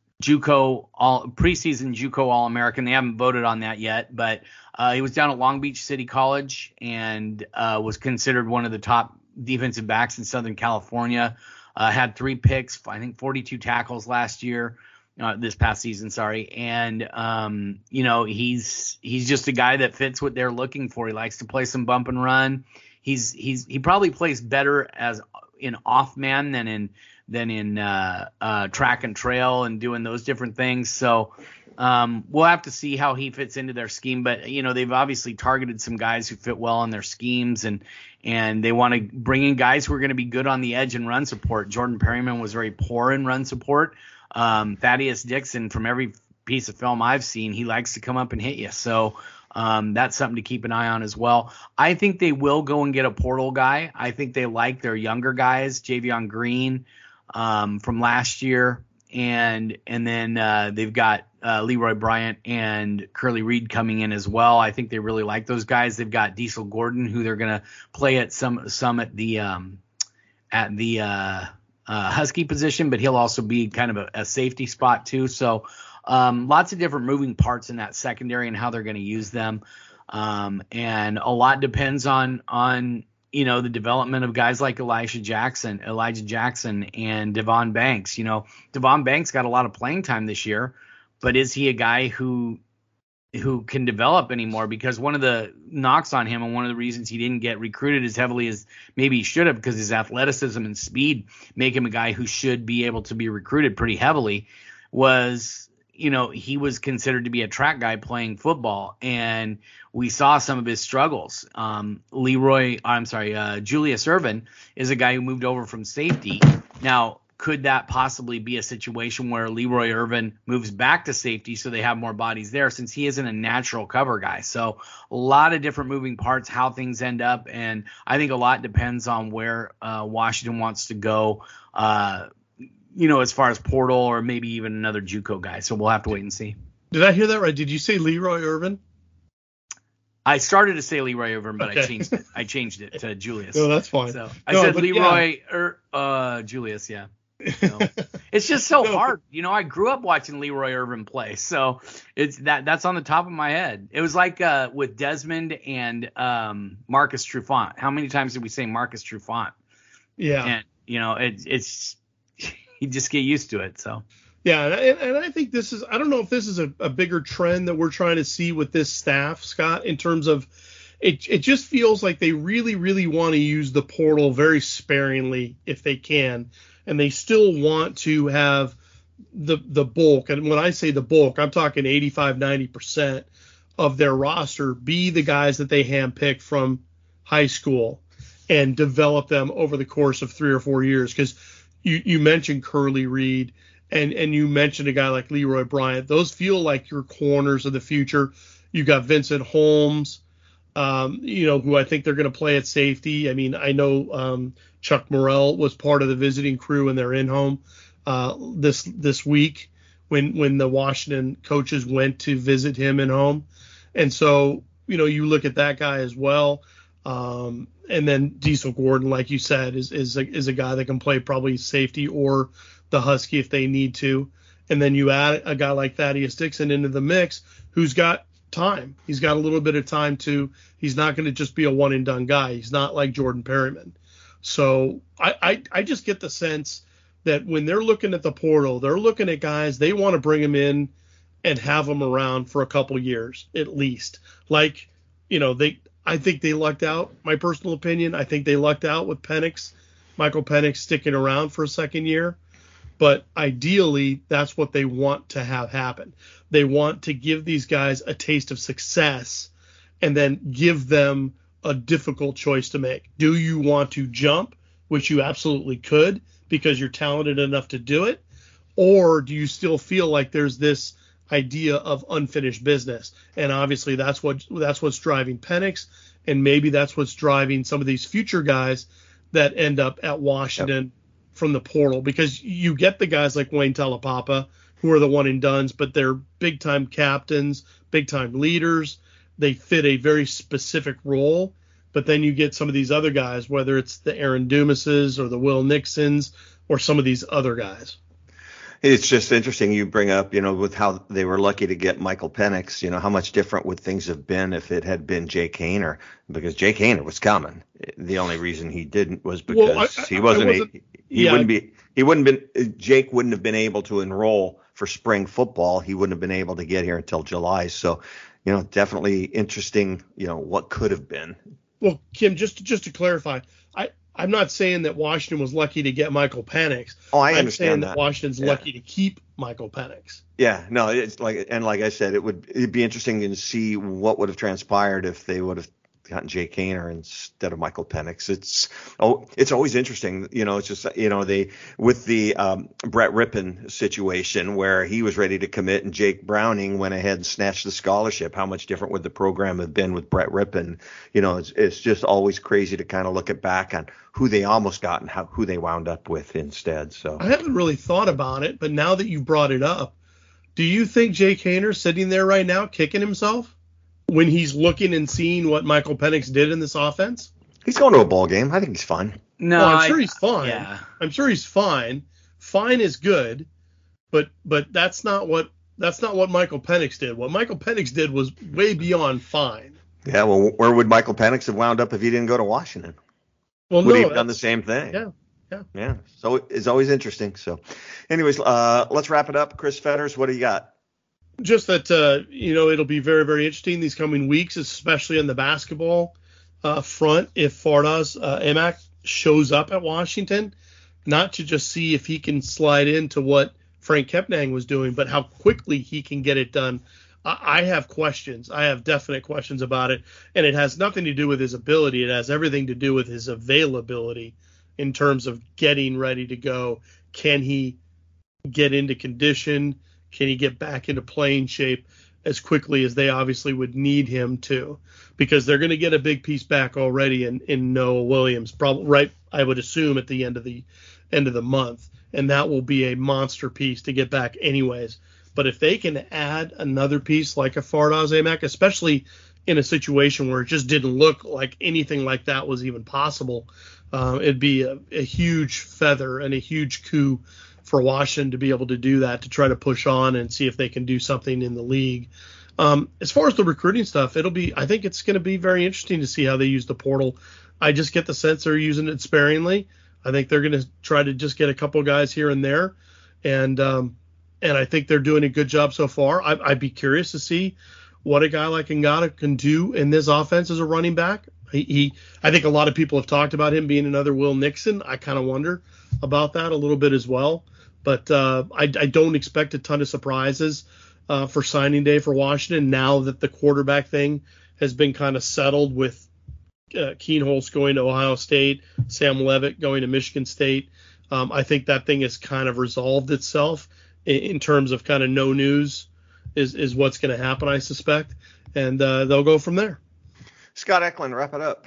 JUCO all preseason JUCO All-American. They haven't voted on that yet, but uh, he was down at Long Beach City College and uh, was considered one of the top defensive backs in Southern California. Uh, had three picks, I think forty-two tackles last year, uh, this past season, sorry. And, um, you know, he's he's just a guy that fits what they're looking for. He likes to play some bump and run. He's he's he probably plays better as in off man than in than in uh, uh, track and trail and doing those different things. So um, we'll have to see how he fits into their scheme. But you know, they've obviously targeted some guys who fit well in their schemes, and and they want to bring in guys who are going to be good on the edge and run support. Jordan Perryman was very poor in run support. Um, Thaddeus Dixon, from every piece of film I've seen, he likes to come up and hit you. So. Um, that's something to keep an eye on as well. I think they will go and get a portal guy. I think they like their younger guys, Javion Green um, from last year, and and then uh, they've got uh, Leroy Bryant and Curly Reed coming in as well. I think they really like those guys. They've got Diesel Gordon, who they're going to play at some some at the um, at the uh, uh, Husky position, but he'll also be kind of a, a safety spot too. So. Um, lots of different moving parts in that secondary and how they're going to use them. Um, and a lot depends on, on, you know, the development of guys like Elijah Jackson, Elijah Jackson and Devon Banks. You know, Devon Banks got a lot of playing time this year, but is he a guy who, who can develop anymore? Because one of the knocks on him and one of the reasons he didn't get recruited as heavily as maybe he should have, because his athleticism and speed make him a guy who should be able to be recruited pretty heavily, was, you know, he was considered to be a track guy playing football, and we saw some of his struggles. Um, Leroy, I'm sorry, uh, Julius Irvin is a guy who moved over from safety. Now, could that possibly be a situation where Leroy Irvin moves back to safety so they have more bodies there, since he isn't a natural cover guy? So a lot of different moving parts, how things end up, and I think a lot depends on where uh, Washington wants to go, uh, you know, as far as portal or maybe even another JUCO guy. So we'll have to wait and see. Did I hear that right? Did you say Leroy Irvin? I started to say Leroy Irvin, but okay. I changed it. I changed it to Julius. No, that's fine. So I no, said but, Leroy yeah. er, uh, Julius, yeah. So, it's just so no, hard. You know, I grew up watching Leroy Irvin play, so it's that that's on the top of my head. It was like uh, with Desmond and um, Marcus Trufant. How many times did we say Marcus Trufant? Yeah. And, you know, it, it's you just get used to it. So yeah, and, and I think this is, I don't know if this is a, a bigger trend that we're trying to see with this staff, Scott, in terms of it. It just feels like they really, really want to use the portal very sparingly if they can, and they still want to have the the bulk. And when I say the bulk, I'm talking eighty-five, ninety percent of their roster be the guys that they handpick from high school and develop them over the course of three or four years. Because You, you mentioned Curly Reed and, and you mentioned a guy like Leroy Bryant. Those feel like your corners of the future. You got Vincent Holmes, um, you know, who I think they're going to play at safety. I mean, I know um, Chuck Morrell was part of the visiting crew in their in-home uh, this this week when when the Washington coaches went to visit him in home. And so, you know, you look at that guy as well. Um, and then Diesel Gordon, like you said, is is a, is a guy that can play probably safety or the Husky if they need to. And then you add a guy like Thaddeus Dixon into the mix, who's got time. He's got a little bit of time to. He's not going to just be a one and done guy. He's not like Jordan Perryman. So I, I I just get the sense that when they're looking at the portal, they're looking at guys they want to bring them in and have them around for a couple years at least. Like, you know, they. I think they lucked out, my personal opinion. I think they lucked out with Penix, Michael Penix sticking around for a second year. But ideally, that's what they want to have happen. They want to give these guys a taste of success and then give them a difficult choice to make. Do you want to jump, which you absolutely could because you're talented enough to do it? Or do you still feel like there's this idea of unfinished business? And obviously that's what that's what's driving Penix, and maybe that's what's driving some of these future guys that end up at Washington yep. from the portal, because you get the guys like Wayne Talapapa who are the one and dones, but they're big time captains, big time leaders. They fit a very specific role but then you get some of these other guys, whether it's the Aaron Dumases or the Will Nixons or some of these other guys. It's just interesting you bring up, you know, with how they were lucky to get Michael Penix, you know, how much different would things have been if it had been Jake Haener, because Jake Haener was coming. The only reason he didn't was because well, I, he wasn't, wasn't a, he yeah. wouldn't be, he wouldn't been, Jake wouldn't have been able to enroll for spring football. He wouldn't have been able to get here until July. So, you know, definitely interesting, you know, what could have been. Well, Kim, just to, just to clarify, I, I'm not saying that Washington was lucky to get Michael Penix. Oh, I I'm understand saying that. that Washington's yeah. lucky to keep Michael Penix. Yeah, no, it's like, and like I said, it would it'd be interesting to see what would have transpired if they would have gotten Jake Haener instead of Michael Penix. It's oh, it's always interesting, you know. It's just, you know, they with the um, Brett Rippon situation where he was ready to commit and Jake Browning went ahead and snatched the scholarship. How much different would the program have been with Brett Rippon? You know, it's it's just always crazy to kind of look at back on who they almost got and how who they wound up with instead. So I haven't really thought about it, but now that you brought it up, do you think Jake Haener's sitting there right now kicking himself when he's looking and seeing what Michael Penix did in this offense? He's going to a ball game. I think he's fine. No, well, I'm I, sure he's fine. Yeah. I'm sure he's fine. Fine is good, but but that's not what that's not what Michael Penix did. What Michael Penix did was way beyond fine. Yeah, well, where would Michael Penix have wound up if he didn't go to Washington? Well, would no, he have done the same thing? Yeah, yeah, yeah. So it's always interesting. So, anyways, uh, let's wrap it up. Chris Fetters, what do you got? Just that, uh, you know, it'll be very, very interesting these coming weeks, especially on the basketball uh, front. If Fardaws uh, Aimaq shows up at Washington, not to just see if he can slide into what Frank Kepnang was doing, but how quickly he can get it done. I, I have questions. I have definite questions about it. And it has nothing to do with his ability. It has everything to do with his availability in terms of getting ready to go. Can he get into condition? Can he get back into playing shape as quickly as they obviously would need him to? Because they're going to get a big piece back already in, in Noah Williams, probably right, I would assume, at the end of the end of the month. And that will be a monster piece to get back anyways. But if they can add another piece like a Fardaws Aimaq, especially in a situation where it just didn't look like anything like that was even possible, uh, it'd be a, a huge feather and a huge coup for Washington to be able to do that, to try to push on and see if they can do something in the league. Um, as far as the recruiting stuff, it'll be, I think it's going to be very interesting to see how they use the portal. I just get the sense they're using it sparingly. I think they're going to try to just get a couple guys here and there. And, um, and I think they're doing a good job so far. I, I'd be curious to see what a guy like Ngata can do in this offense as a running back. He, he, I think a lot of people have talked about him being another Will Nixon. I kind of wonder about that a little bit as well. But uh, I, I don't expect a ton of surprises uh, for signing day for Washington now that the quarterback thing has been kind of settled with uh, Keenholz going to Ohio State, Sam Levitt going to Michigan State. Um, I think that thing has kind of resolved itself in, in terms of kind of no news is, is what's going to happen, I suspect. And uh, they'll go from there. Scott Eklund, wrap it up.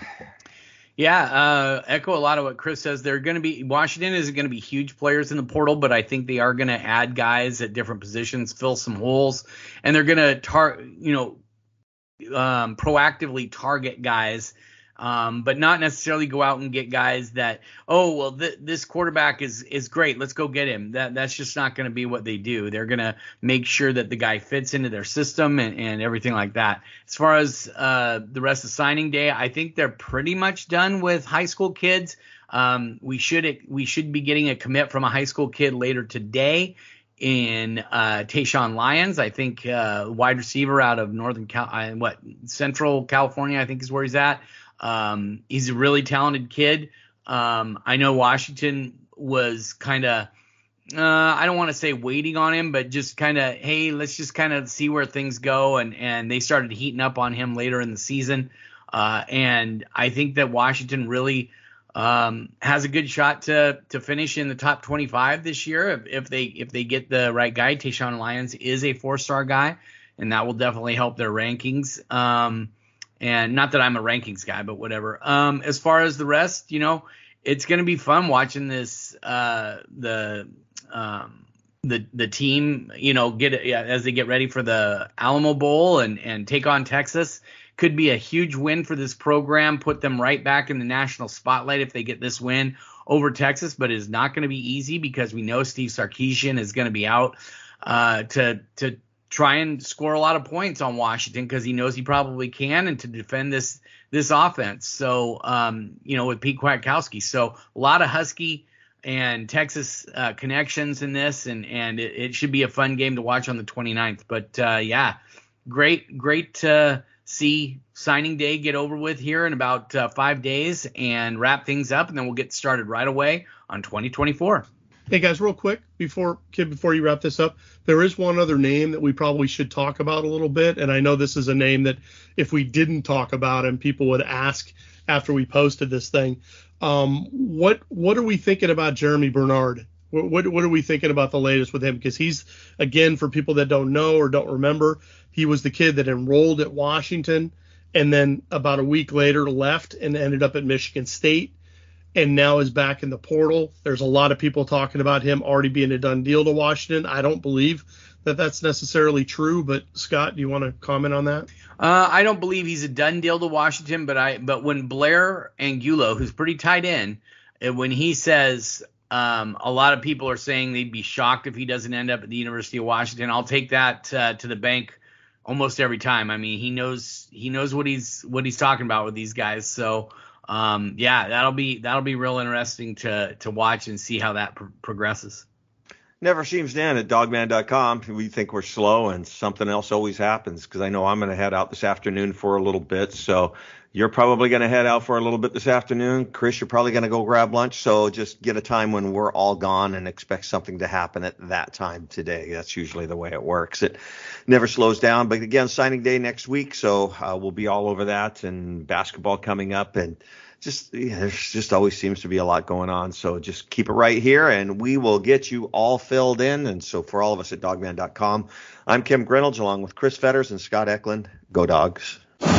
Yeah, uh, echo a lot of what Chris says. They're going to be Washington is going to be huge players in the portal, but I think they are going to add guys at different positions, fill some holes, and they're going to tar, you know, um, proactively target guys, um, but not necessarily go out and get guys that, oh, well, th- this quarterback is is great, let's go get him. That that's just not going to be what they do. They're going to make sure that the guy fits into their system and, and everything like that. As far as uh, the rest of signing day, I think they're pretty much done with high school kids. Um, we should we should be getting a commit from a high school kid later today in uh, Tayshawn Lyons. I think uh, wide receiver out of Northern Cal, uh, what Central California, I think is where he's at. Um, he's a really talented kid. Um, I know Washington was kind of, uh, I don't want to say waiting on him, but just kind of, hey, let's just kind of see where things go. And, and they started heating up on him later in the season. Uh, and I think that Washington really um, has a good shot to to finish in the top twenty-five this year if, if they if they get the right guy. Tayshawn Lyons is a four-star guy, and that will definitely help their rankings. Um, And not that I'm a rankings guy, but whatever. Um, as far as the rest, you know, it's going to be fun watching this, uh, the, um, the, the team, you know, get it as they get ready for the Alamo Bowl and, and take on Texas. Could be a huge win for this program, put them right back in the national spotlight if they get this win over Texas, but it's not going to be easy because we know Steve Sarkisian is going to be out uh, to to try and score a lot of points on Washington because he knows he probably can, and to defend this this offense. So, um, you know, with Pete Kwiatkowski. So a lot of Husky and Texas uh, connections in this, and, and it, it should be a fun game to watch on the twenty-ninth. But, uh, yeah, great, great to see signing day get over with here in about uh, five days and wrap things up, and then we'll get started right away on twenty twenty-four. Hey, guys, real quick, before kid, before you wrap this up, there is one other name that we probably should talk about a little bit, and I know this is a name that if we didn't talk about him, people would ask after we posted this thing. Um, what what are we thinking about Jeremy Bernard? What, what what are we thinking about the latest with him? Because he's, again, for people that don't know or don't remember, he was the kid that enrolled at Washington and then about a week later left and ended up at Michigan State, and now is back in the portal. There's a lot of people talking about him already being a done deal to Washington. I don't believe that that's necessarily true, but Scott, do you want to comment on that? Uh, I don't believe he's a done deal to Washington, but I but when Blair Angulo, who's pretty tight end, when he says um, a lot of people are saying they'd be shocked if he doesn't end up at the University of Washington, I'll take that uh, to the bank almost every time. I mean, he knows he knows what he's what he's talking about with these guys. So um, yeah, that'll be that'll be real interesting to to watch and see how that pr- progresses. Never seems to end at dogman dot com. We think we're slow and something else always happens, because I know I'm going to head out this afternoon for a little bit. So you're probably going to head out for a little bit this afternoon. Chris, you're probably going to go grab lunch. So just get a time when we're all gone and expect something to happen at that time today. That's usually the way it works. It never slows down. But again, signing day next week. So uh, we'll be all over that, and basketball coming up, and Just yeah, there's just always seems to be a lot going on. So just keep it right here, and we will get you all filled in. And so for all of us at dogman dot com, I'm Kim Grinolds along with Chris Fetters and Scott Eklund. Go Dogs.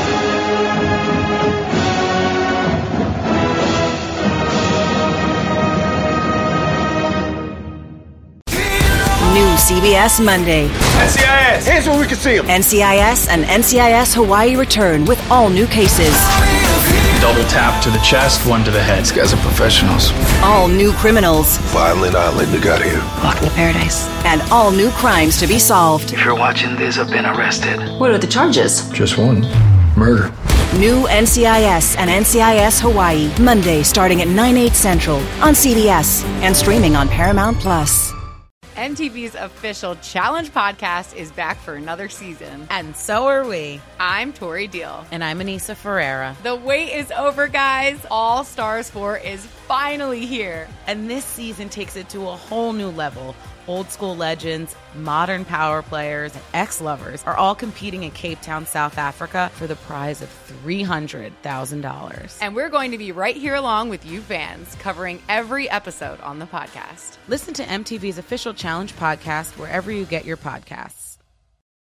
New C B S Monday. N C I S, hands where we can see them. N C I S and N C I S Hawaii return with all new cases. Double tap to the chest, one to the head. These guys are professionals. All new criminals. Violent island we got here. Welcome to paradise. And all new crimes to be solved. If you're watching this, I've been arrested. What are the charges? Just one. Murder. New N C I S and N C I S Hawaii. Monday starting at nine, eight central on C B S and streaming on Paramount Plus. M T V's official Challenge podcast is back for another season. And so are we. I'm Tori Deal. And I'm Anissa Ferreira. The wait is over, guys. All Stars four is finally here. And this season takes it to a whole new level. Old school legends, modern power players, and ex-lovers are all competing in Cape Town, South Africa for the prize of three hundred thousand dollars. And we're going to be right here along with you fans, covering every episode on the podcast. Listen to M T V's official Challenge podcast wherever you get your podcasts.